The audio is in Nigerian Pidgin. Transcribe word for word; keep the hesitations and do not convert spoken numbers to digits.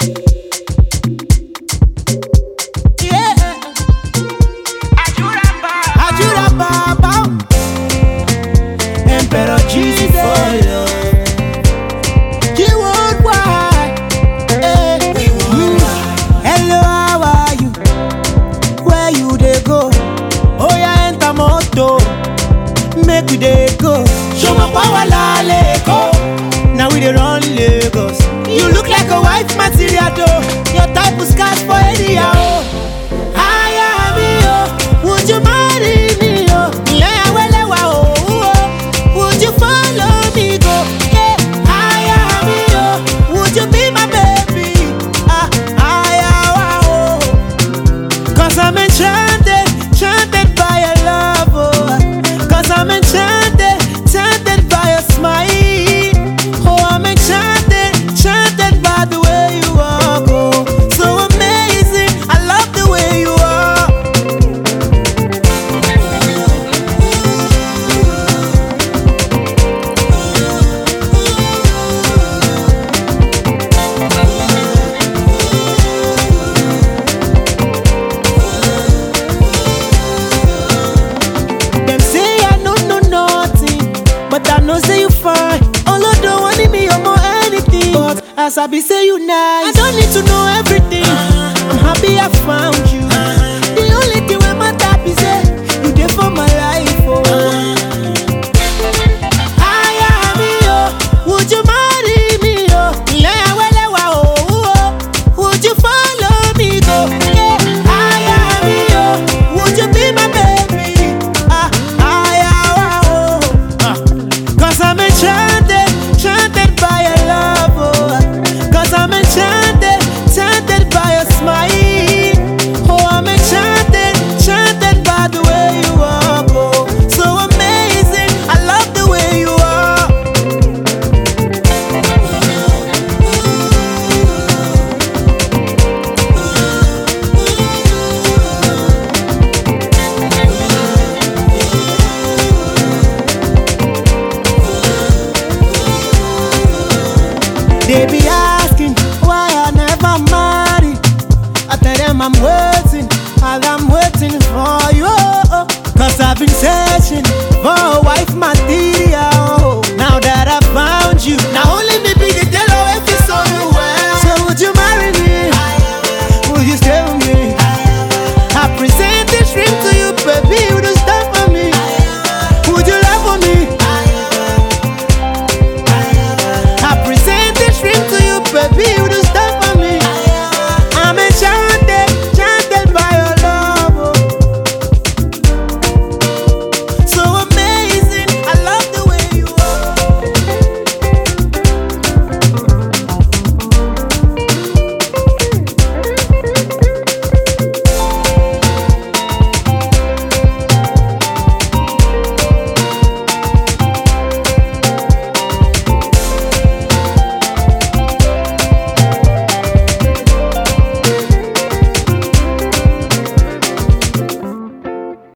Emperor Jesus for you. You worldwide. Hey. Hello, how are you? Where you dey go? Oh yeah, enter moto. Make we dey go. Show my power la Lego. Now we dey run Lagos. You look like a wife material though. Your type was cast for area. Oh. I am you. Would you marry me? Oh. Yeah, well, oh. Would you follow me go? Yeah, I am you. Would you be my baby? Ah, I am oh. Cause I'm enchanted, enchanted by your love. Oh. Cause I'm enchanted, enchanted by your smile. Oh, I'm enchanted, enchanted by the way you walk. Oh, so amazing. I love the way you are. Them say I know know nothing, but I know say you fine. Although don't want me or more anything, but as I be say you nice, I don't need to know everything. I'm happy I found you. The only thing wey matter be say you dey for my life. Oh, I am you. Would you marry me? Oh, yeah, well, oh, oh. Would you follow me go? Yeah, I am you. Would you be my baby? Ah, I am oh. Ah. Cause I'm enchanted, enchanted by your love. Oh. Cause I'm enchanted, enchanted by your smile. Oh, I'm enchanted, enchanted by the way you walk. Oh, so amazing. I love the way you are. They be asking why I never marry. I tell them I'm waiting, and I'm waiting for you. Cause I've been searching for a wife material.